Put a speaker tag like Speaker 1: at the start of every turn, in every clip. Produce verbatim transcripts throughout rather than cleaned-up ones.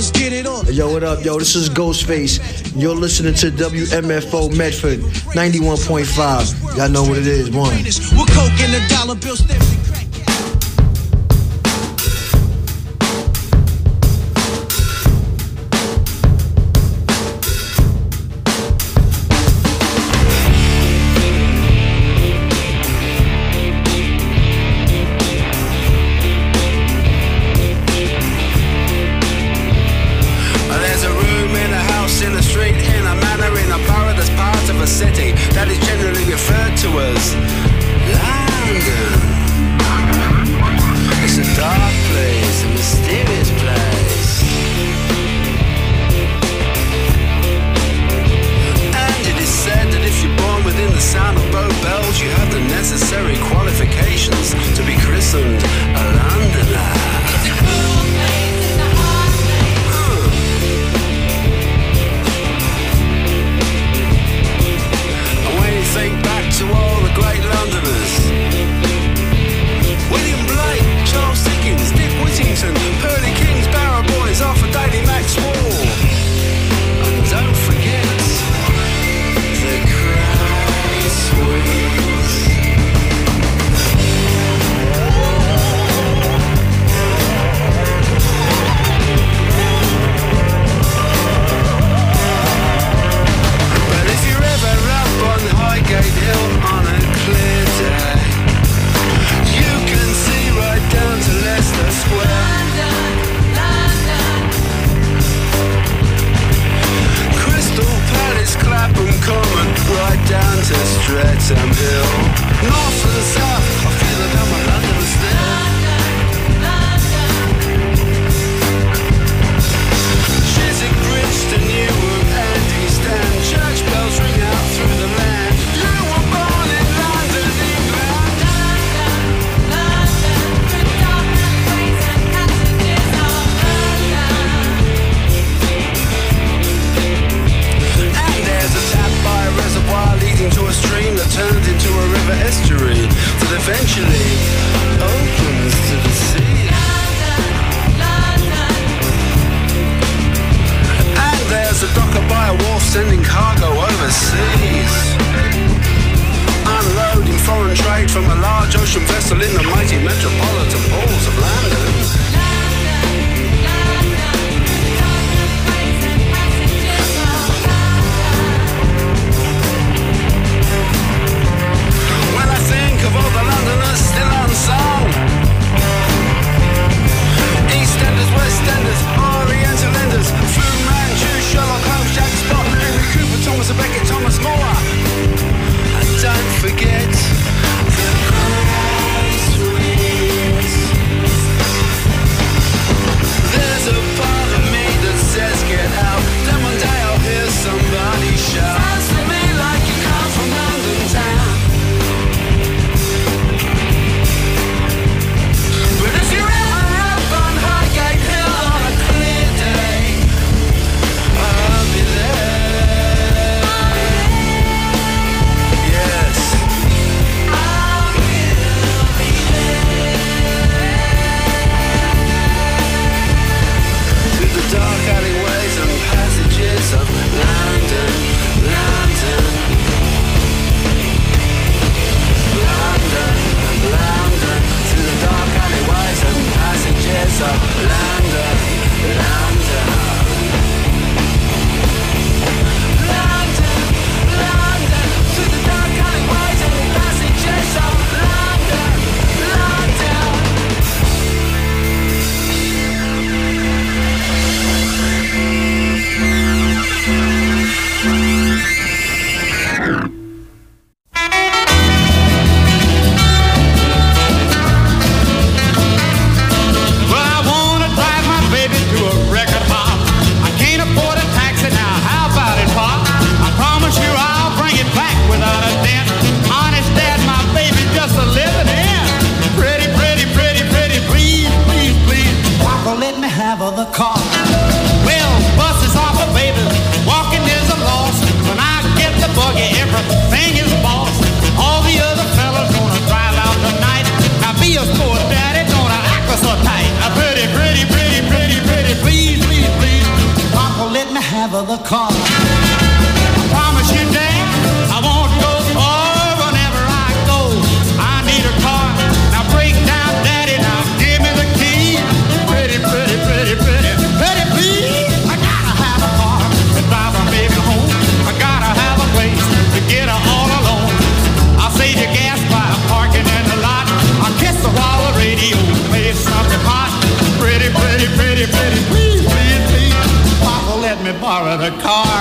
Speaker 1: Yo, what up, yo? This is Ghostface. You're listening to W M F O Medford ninety-one point five. Y'all know what it is, one.
Speaker 2: With coke and a dollar bill sniffing crack.
Speaker 3: City that is generally referred to as London. It's a dark place, a mysterious place, and it is said that if you're born within the sound of both bells, you have the necessary qualifications to be christened a Londoner. It's a cruel place, it's a hard place. Huh. Think back to all the great Londoners: William Blake, Charles Dickens, Dick Whittington, Pearly Kings, Barrow Boys, Arthur Daley, Max Wall. And don't forget the crowd swings. But if you're ever up on Highgate Hill on a clear day, you can see right down to Leicester Square. London, London. Crystal Palace, Clapham Common, right down to Streatham Hill. North and south, I feel like I'm a Londoner still. London, London. Chiswick Bridge to Newark and East End, church bells ring out through the land. You were born in London, England. London, London, the dark and ways and passages of London. And there's a tap by a reservoir leading to a stream that turns into a river estuary that eventually opens to the sea. London, London. And there's a docker by a wharf sending cargo overseas, unloading foreign trade from a large ocean vessel in the mighty metropolitan halls of London. When I think of all the Londoners still unsung, EastEnders, Westenders, Oriental Enders, Fu Manchu, Sherlock Holmes, Jack Spot, Henry Cooper, Thomas Becket, Thomas More. And don't forget the Christ we
Speaker 2: bother the car. I promise you, Dad, I won't go far whenever I go. I need a car. Now break down, Daddy, now give me the key. Pretty, pretty, pretty, pretty, pretty, please. I gotta have a car to drive my baby home. I gotta have a place to get her all alone. I'll save you gas by parking in the lot. I'll kiss her while the radio plays something hot. Pretty, pretty, pretty, pretty, please, please, please. Papa, let me borrow the car.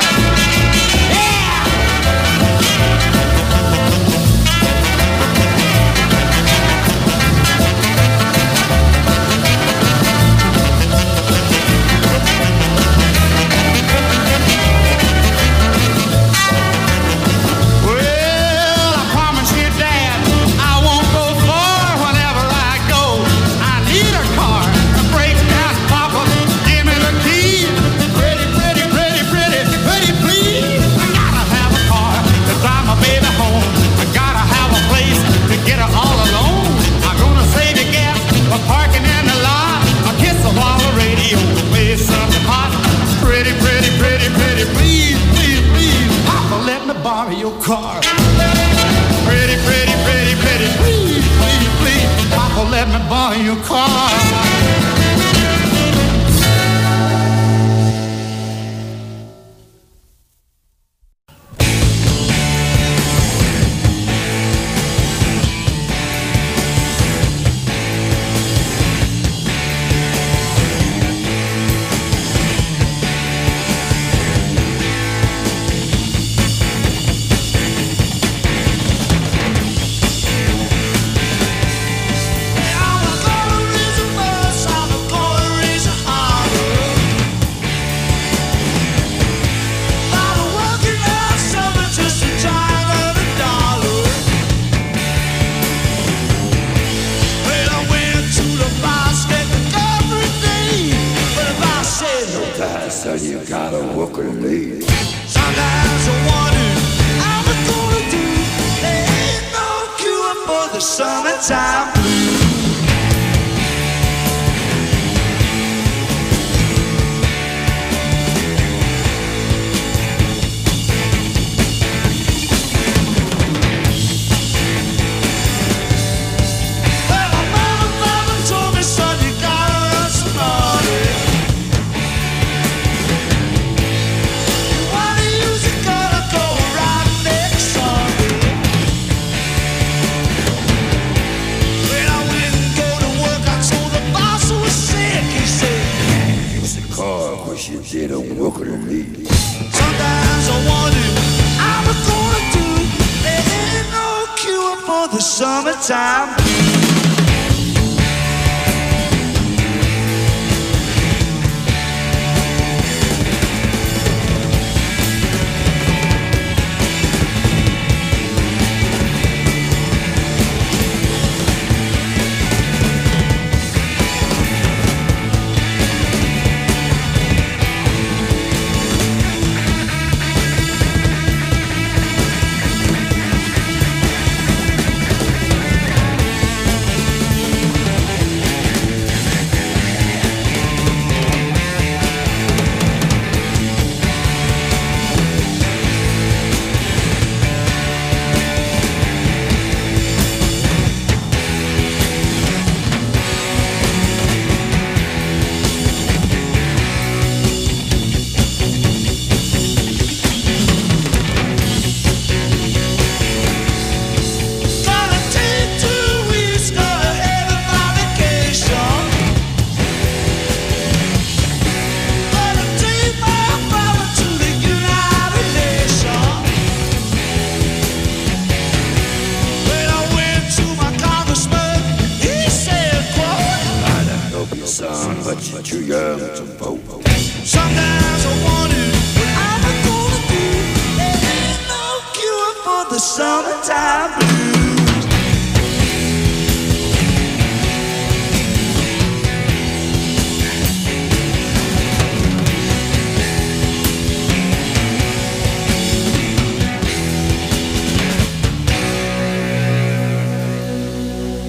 Speaker 2: Borrow your car. Pretty, pretty, pretty, pretty, please, please, please, Papa, let me borrow your car.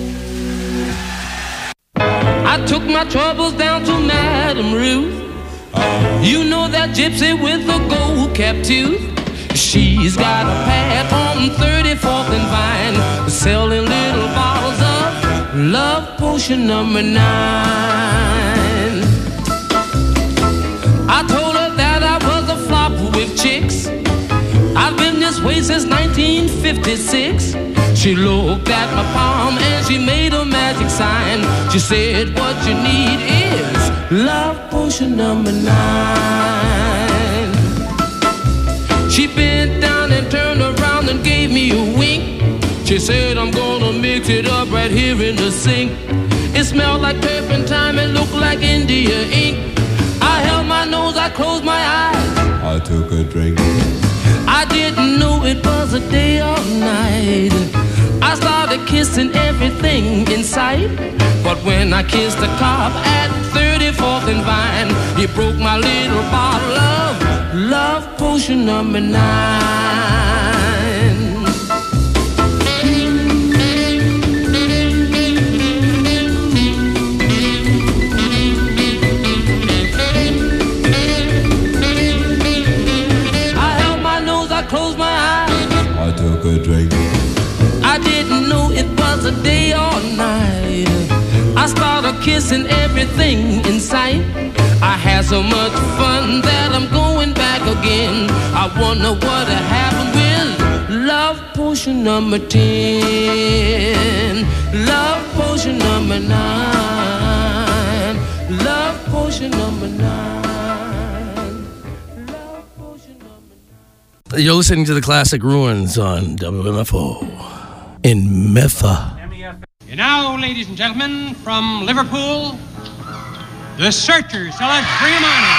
Speaker 4: I took my troubles down to Madame Ruth. You know that gypsy with the gold cap tooth? She's got a pad on thirty-fourth and Vine, selling little bottles of love potion number nine. I told her that I was a flop with chicks. I've been this way since nineteen fifty-six. She looked at my palm and she made a magic sign. She said, what you need is love potion number nine. She bent down and turned around and gave me a wink. She said, I'm gonna mix it up right here in the sink. It smelled like turpentine and looked like India ink. I held my nose, I closed my eyes.
Speaker 5: I took a drink.
Speaker 4: I didn't know it was a day or night. I started kissing everything in sight. But when I kissed the cop at thirty-fourth and Vine, he broke my little bottle of love potion number nine. Closed my eyes.
Speaker 5: I took a drink.
Speaker 4: I didn't know it was a day or night. I started kissing everything in sight. I had so much fun that I'm going back again. I wonder what happened with love potion number ten. Love potion number nine. Love potion number nine.
Speaker 6: You're listening to the classic Ruins on W M F O in Memphis.
Speaker 7: And now, ladies and gentlemen, from Liverpool, the Searchers. So let's bring them on in.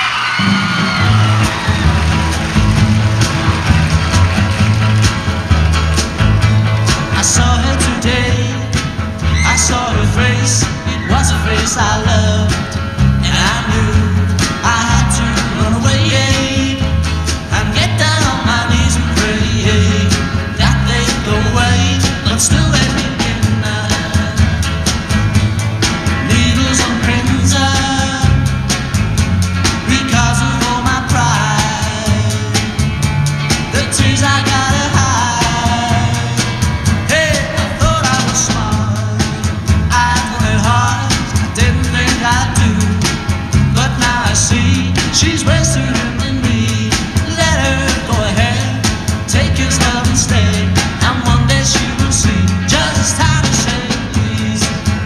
Speaker 3: I saw her today, I saw her face, it was a face I loved, and I knew I had to run away and get down on my knees and pray that they'd go away, but still they begin now. Needles and pins are because of all my pride, the tears I gotta hide. Hey, I thought I was smart, I worked hard, I didn't think I'd do, but now I see she's way sooner than me. Let her go ahead, take his love and stay, and one day she will see just how to say please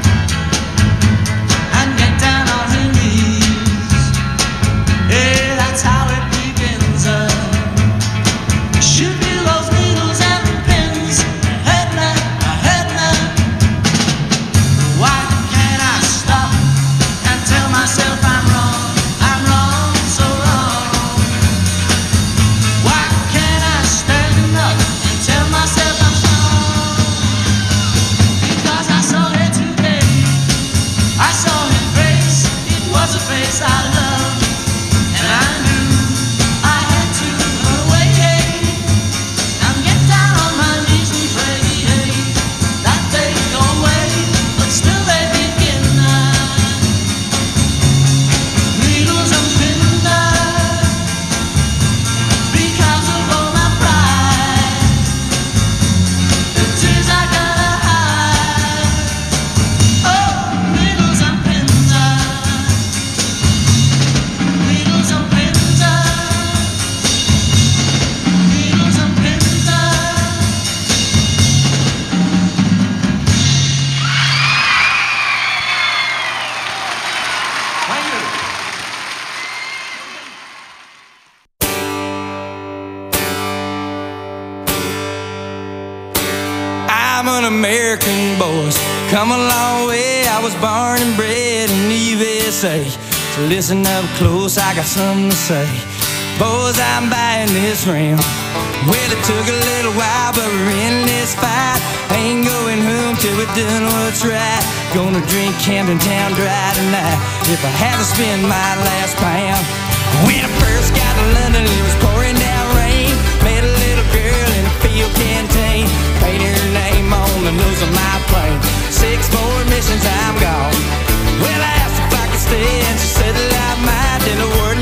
Speaker 3: and get down on her knees. Hey, that's how it begins. Uh, shoot me those needles and pins, head now, head now. Why can't I stop and tell myself I'm wrong? I'm wrong, so wrong. Why can't I stand up and tell myself I'm strong? Because I saw her today, I saw her face, it was a face I loved, and I knew I had to run away and get down on my knees and pray that they'd go away, but still they begin now. Needles and pins are because of all my pride, the tears I gotta hide. Oh, needles and pins are, needles and pins are, needles and pins are. Thank you.
Speaker 8: I'm an American boy, come a long way. I was born and bred in the U S A. So listen up close, I got something to say. Boys, I'm buying this ring. Well, it took a little while, but we're in this fight. Ain't going home till we're done what's right. Gonna drink Camden Town dry tonight if I had to spend my last pound. When I first got to London, it was pouring down rain. Met a little girl in a field canteen, painted her name on the nose of my plane. Six more missions, I'm gone. Well, I asked if I could stay, and she said that I might. Then a word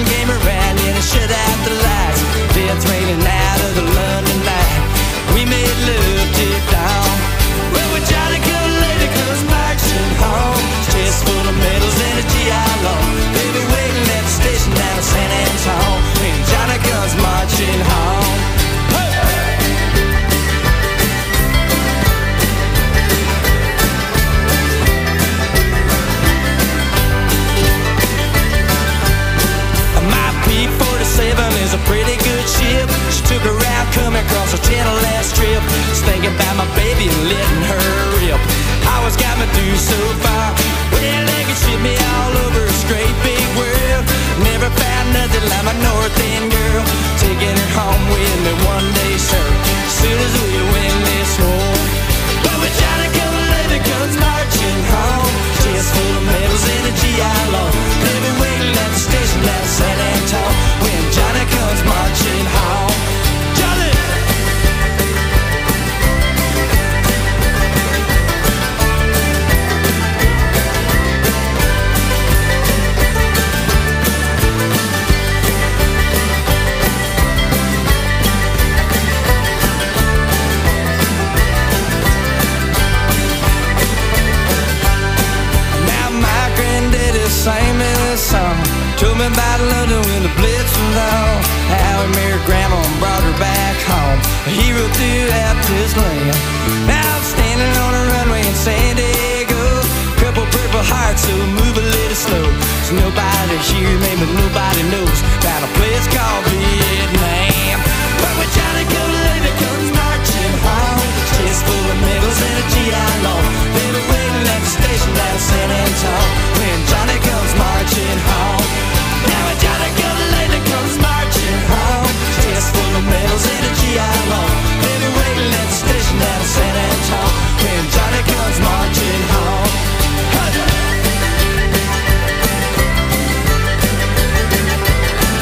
Speaker 8: nothing like my North End girl. Taking her home with me one day, sir, as soon as we win this war. But when Johnny come later comes marching home, chest full of medals and a G I Law. They'll be waiting at the station at San Antonio when Johnny comes marching home. Johnny! Sang me this song, told me about London when the Blitz was on. How he married Grandma and brought her back home, a hero throughout this land. Now I'm standing on a runway in San Diego, couple purple hearts, so move a little slow. So nobody hear me, but nobody knows about a place called Vietnam. But when Johnny comes later comes marching home, chest full of medals and a G I Law. They were waiting at the station down San Antonio when Johnny comes marching home. Now when Johnny comes later comes marching home, chest full of medals and a G I Law. They were waiting at the station down San Antonio when Johnny comes marching home. Hey!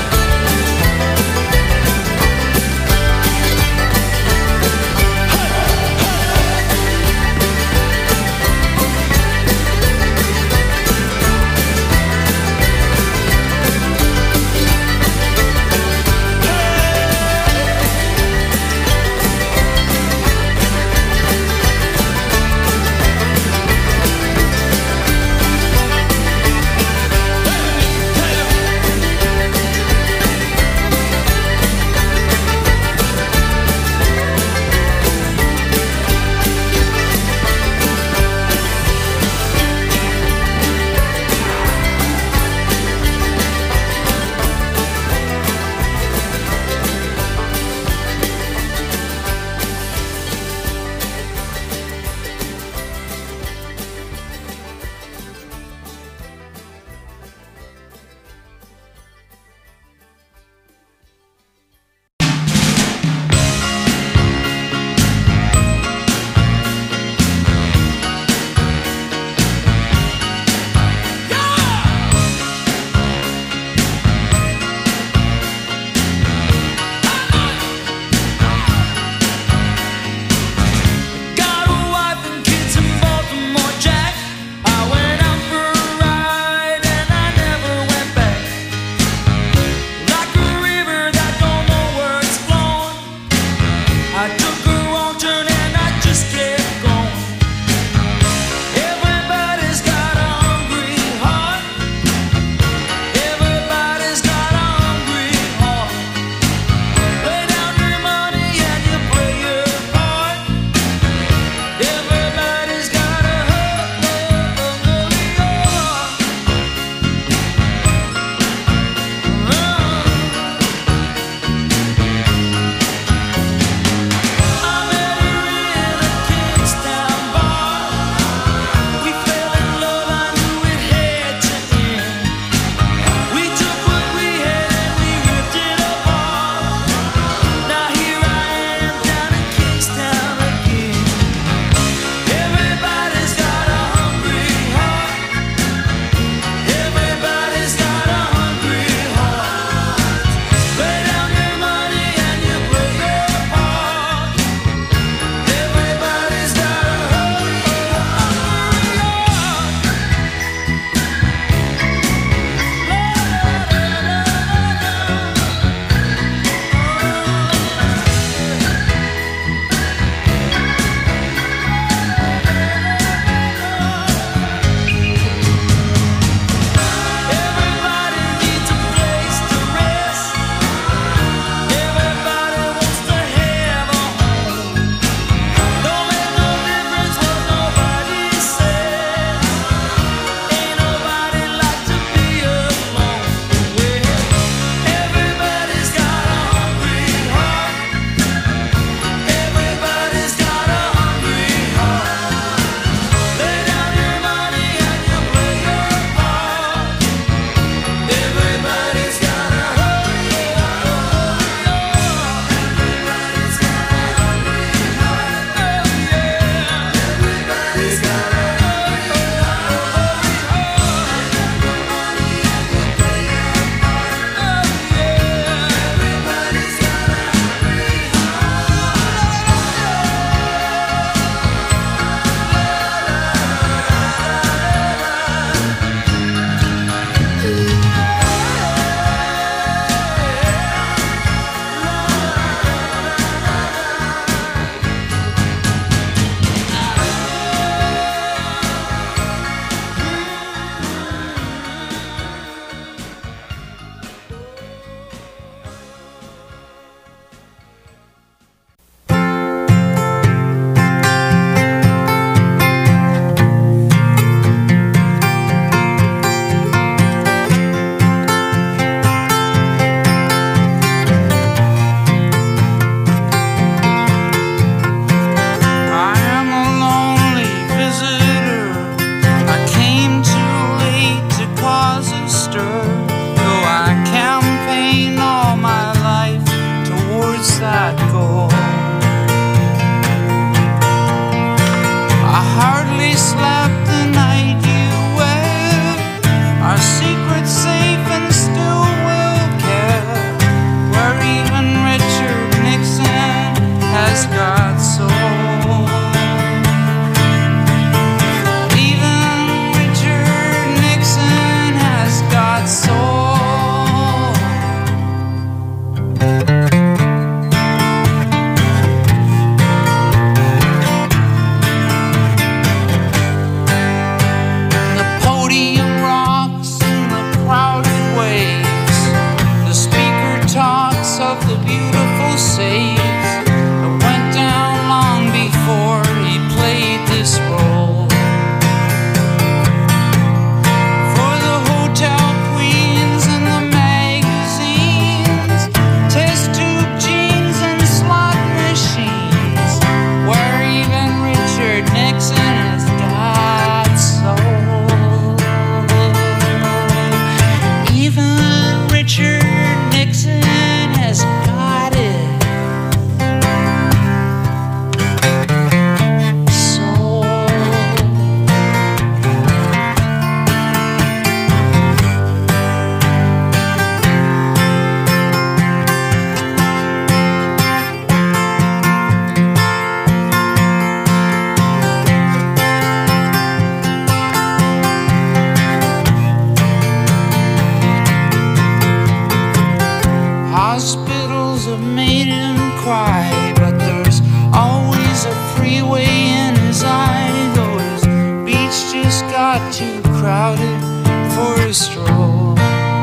Speaker 9: Hospitals have made him cry, but there's always a freeway in his eye. Though his beach just got too crowded for a stroll.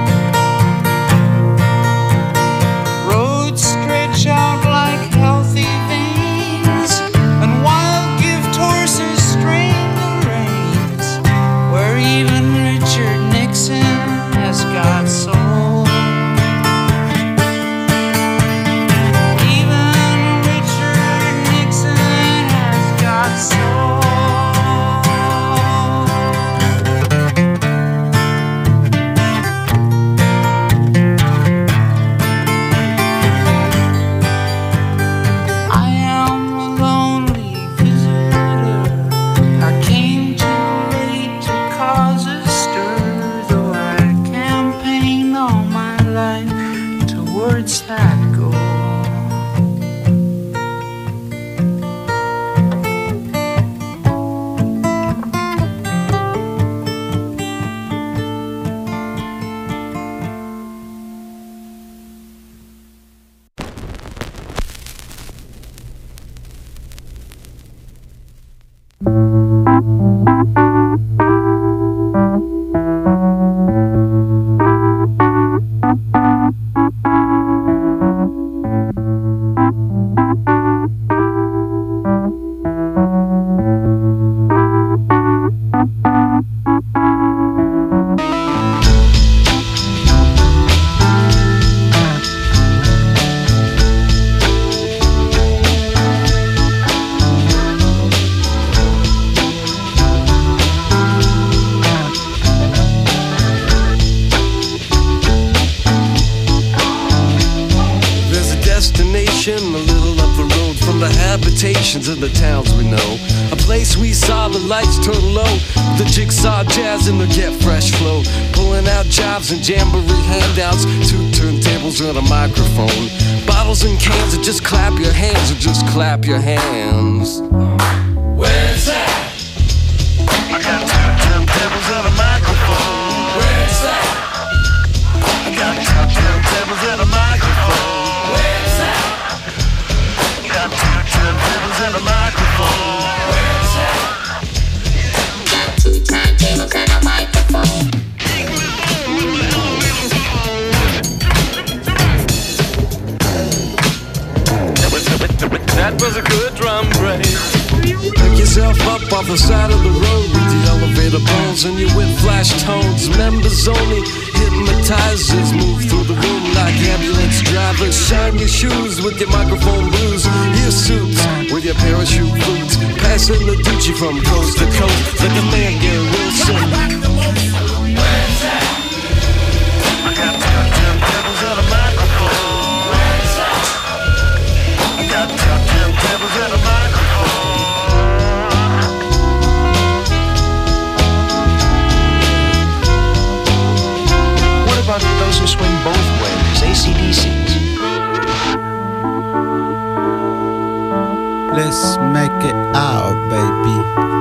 Speaker 9: Roads stretch out like healthy veins, and wild gift horses strain the reins, where even Richard Nixon has got soul.
Speaker 10: In the towns we know, a place we saw the lights turn low, the jigsaw jazz and the get fresh flow, pulling out jobs and jamboree handouts, two turntables and a microphone, bottles and cans, and just clap your hands, or just clap your hands. Where's that? I got two turntables and a microphone. Where's that? I got two turntables and a microphone. Where's that? Got two turntables and a microphone. Where's that? Got two turntables and a microphone. That was a good drum break. Pick yourself up off the side of the road with the elevator bones and your whip flash tones. Members only, hypnotizers move through the room like ambulance drivers. Shine your shoes with your microphone blues, your suits with your parachute boots, passing the Gucci from coast to coast like a man Gary Wilson. Where's that? I got two turntables and a microphone. Where's that? I got two turntables and a microphone. What about those who swing both ways, A C D Cs?
Speaker 11: Let's make it out, baby.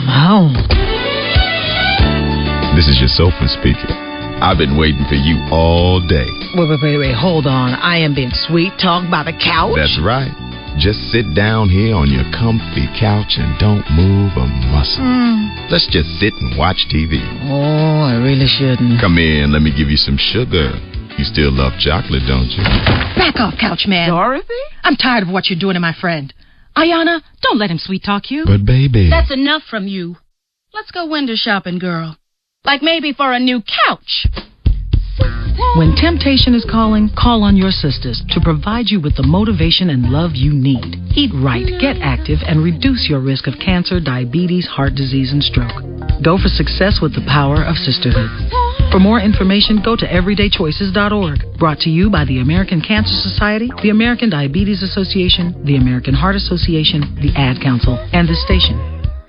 Speaker 12: Oh.
Speaker 13: This is your sofa speaker. I've been waiting for you all day.
Speaker 12: Wait, wait, wait, wait. Hold on. I am being sweet talked by the couch?
Speaker 13: That's right. Just sit down here on your comfy couch and don't move a muscle.
Speaker 12: Mm.
Speaker 13: Let's just sit and watch T V.
Speaker 12: Oh, I really shouldn't.
Speaker 13: Come in, let me give you some sugar. You still love chocolate, don't you?
Speaker 14: Back off, couch man.
Speaker 12: Dorothy?
Speaker 14: I'm tired of what you're doing to my friend. Ayana, don't let him sweet talk you.
Speaker 13: But baby.
Speaker 14: That's enough from you. Let's go window shopping, girl. Like maybe for a new couch.
Speaker 12: When temptation is calling, call on your sisters to provide you with the motivation and love you need. Eat right, get active, and reduce your risk of cancer, diabetes, heart disease, and stroke. Go for success with the power of sisterhood. For more information, go to everyday choices dot org. Brought to you by the American Cancer Society, the American Diabetes Association, the American Heart Association, the Ad Council, and this station.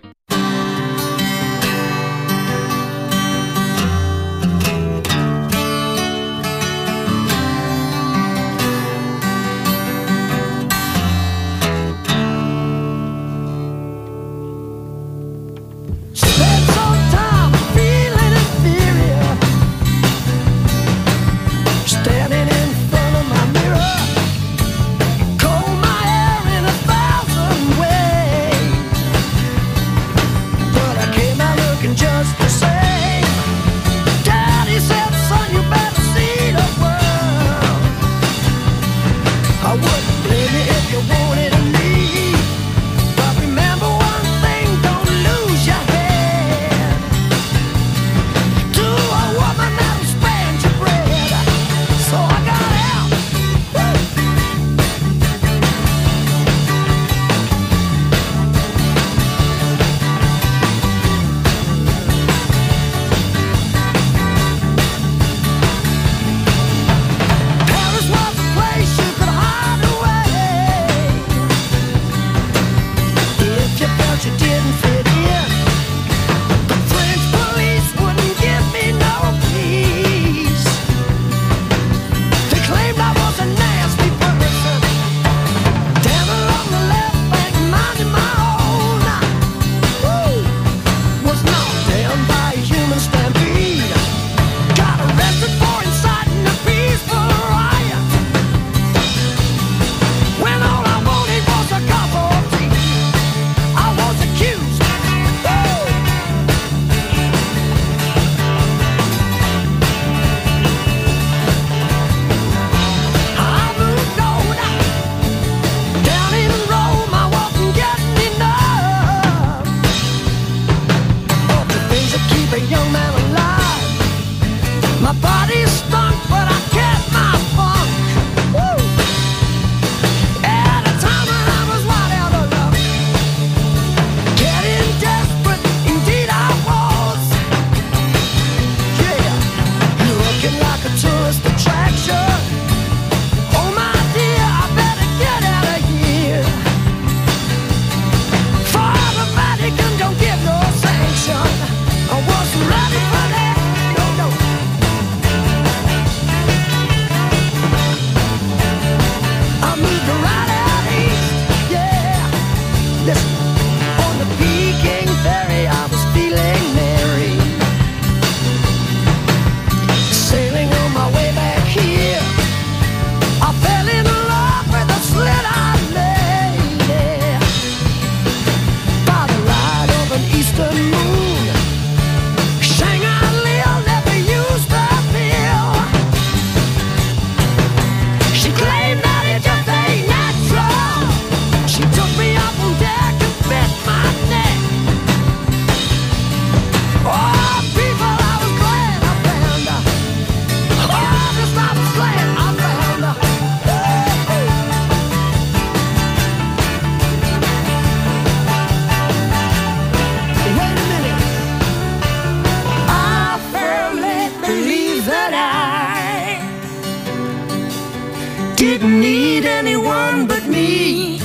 Speaker 3: didn't need anyone but me.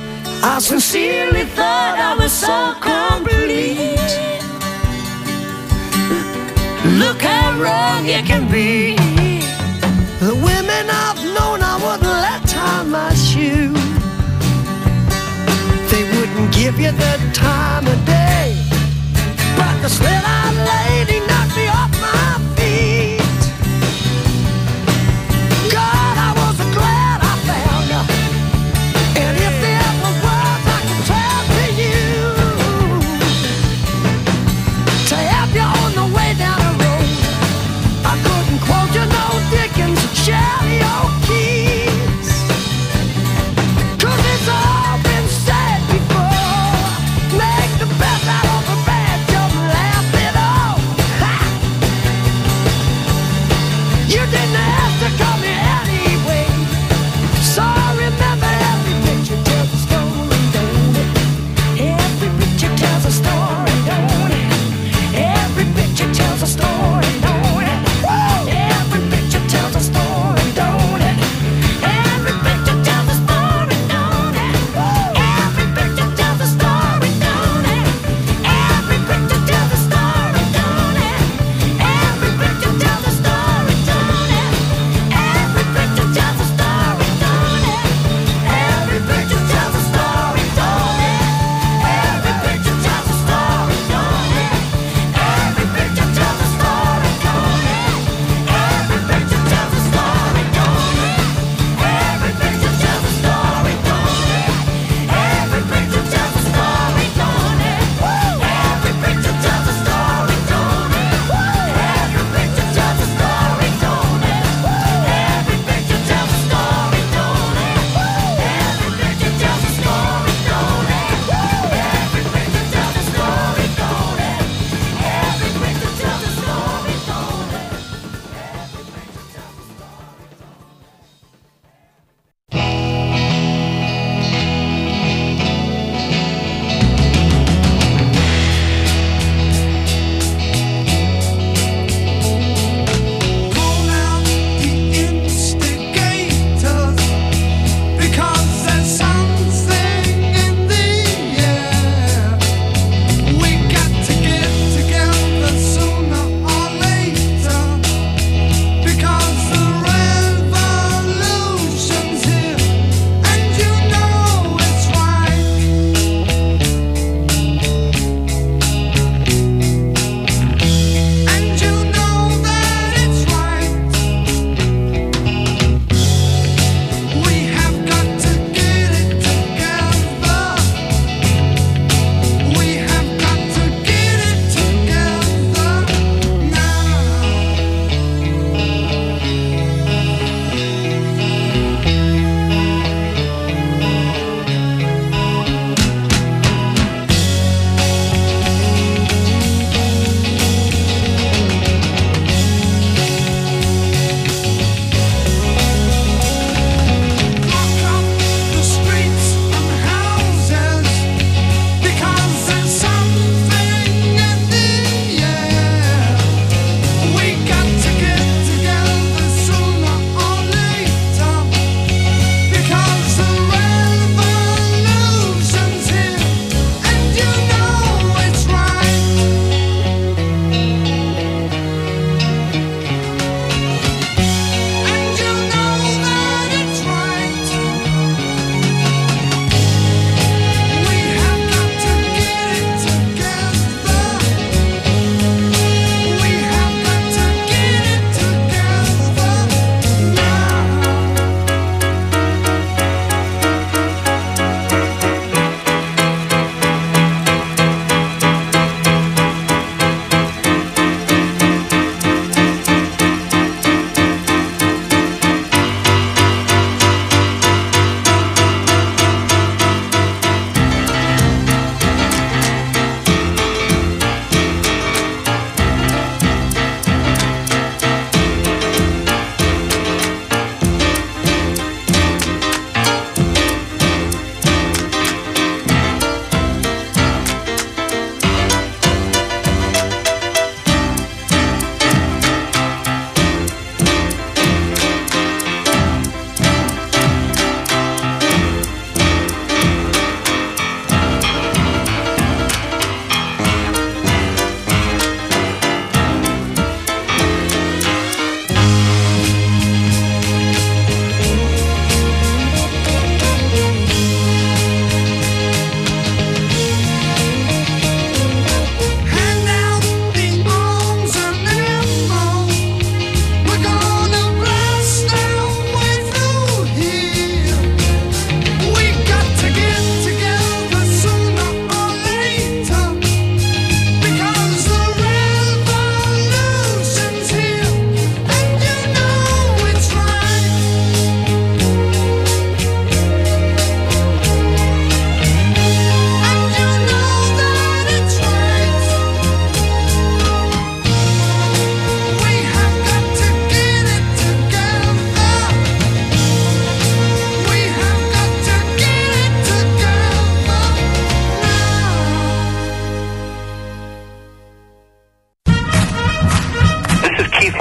Speaker 3: I sincerely thought I was so complete. Look how wrong it can be. The women I've known I wouldn't let tie my shoe. They wouldn't give you the time of day.
Speaker 15: the slit-eyed lady knocked me off my feet. God, I was glad I found her. And if there was words I could tell to you, to help you on the way down the road, I couldn't quote you no Dickens or Shelley O'Keefe. 'Cause it's all been said before. Make the best out of a bad joke, laugh it off. Ha!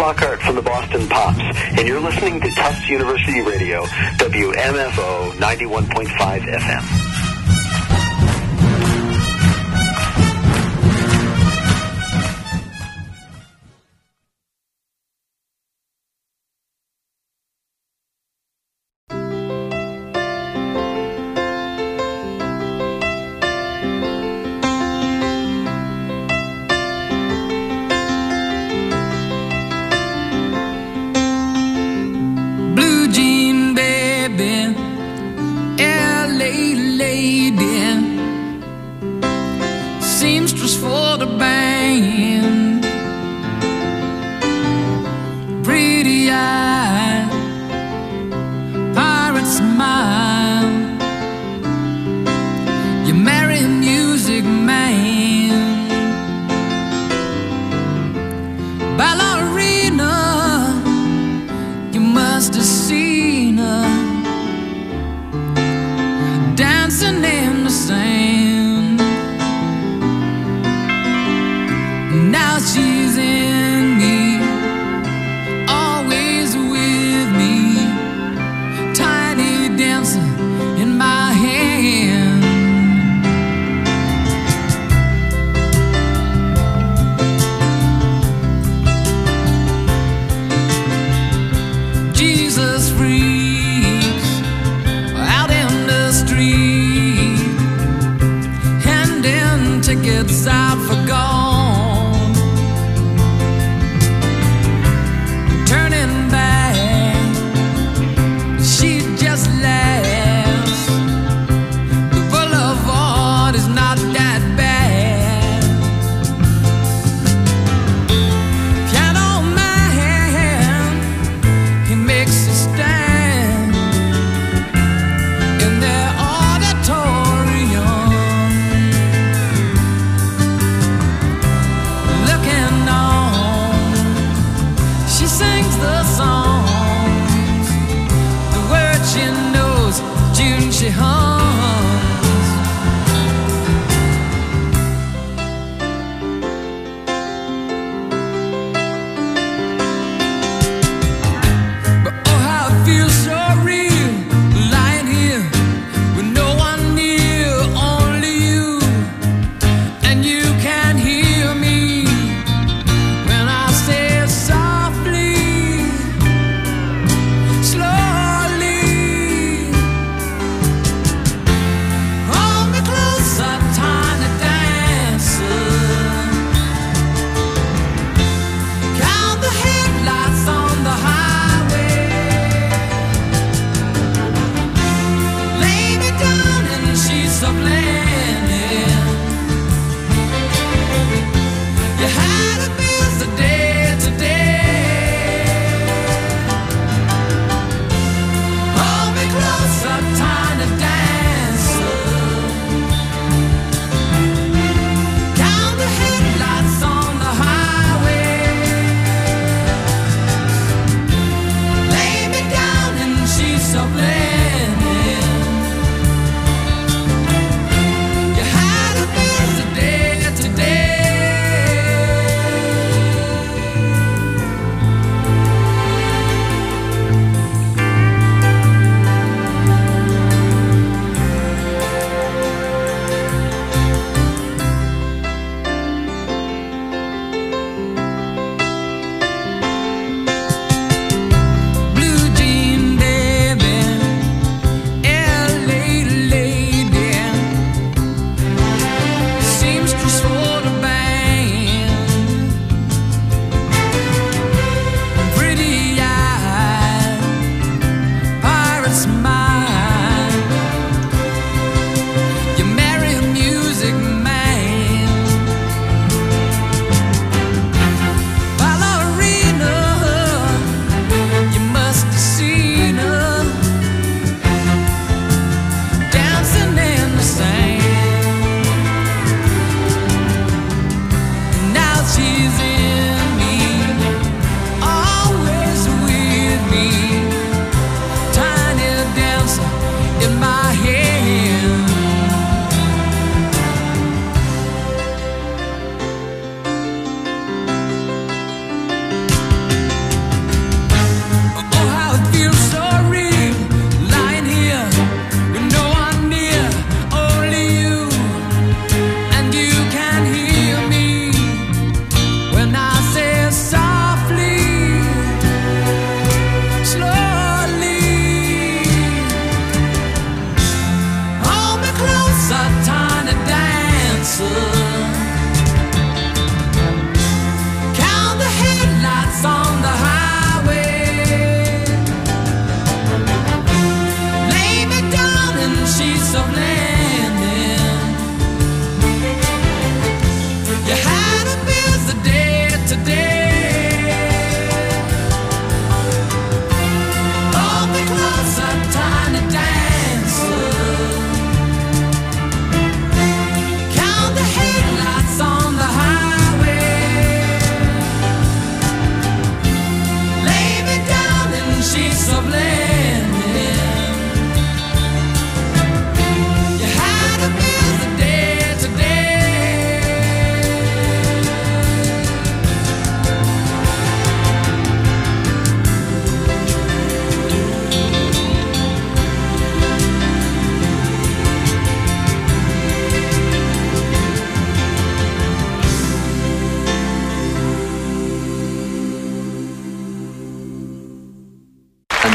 Speaker 16: Lockhart from the Boston Pops, and you're listening to Tufts University Radio, W M F O ninety-one point five F M.
Speaker 9: Blue jean baby, L A lady, seamstress for the band, pretty eye, pirate smile, you marry a music man, ballerina, you must have seen her dancing in the sand. Now she's in me, always with me, tiny dancer in my hand. Jesus freaks out in the street, handing tickets out for gone, turning back, she just laughs. The boulevard is not that bad. Piano man, he makes a stand in their auditorium.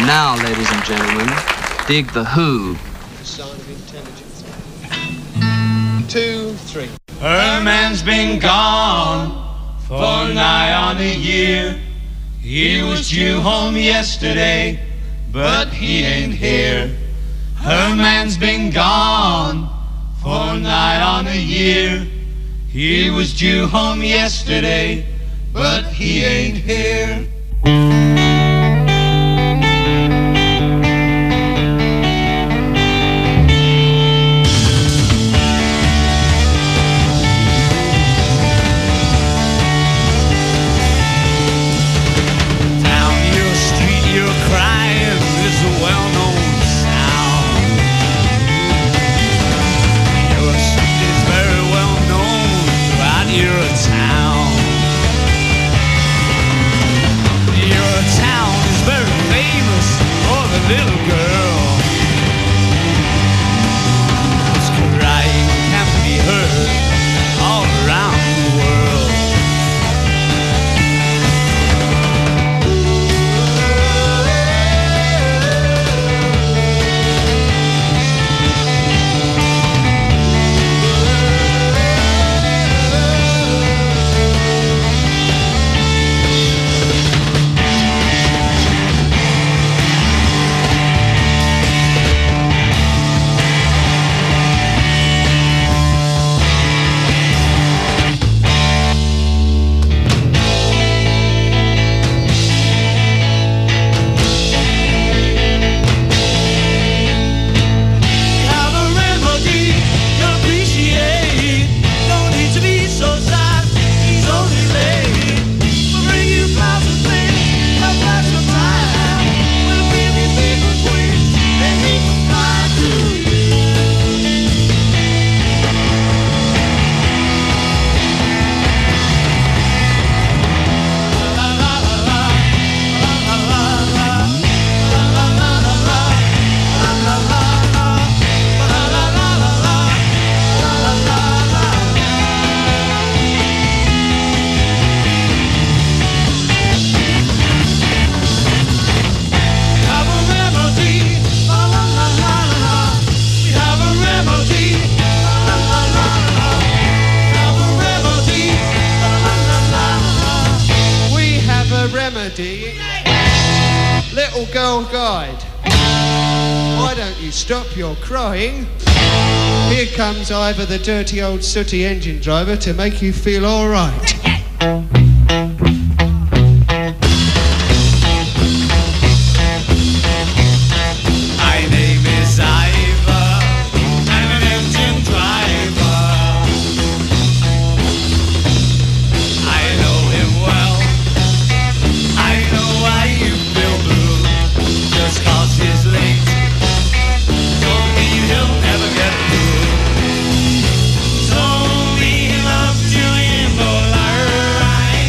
Speaker 17: Now, ladies and gentlemen, dig the Who.
Speaker 18: The sign of intelligence. Two, three.
Speaker 2: Her man's been gone for nigh on a year. He was due home yesterday, but he ain't here. Her man's been gone for nigh on a year. He was due home yesterday, but he ain't here. Little girl is crying, can't be heard all around the world. Little girl guide, why don't you stop your crying? Here comes Ivor, the dirty old sooty engine driver, to make you feel all right. My name is Ivor, I'm an engine driver. I know him well, I know why you feel blue. Just cause he's late don't mean he'll never get through. Told me he loved you in the light.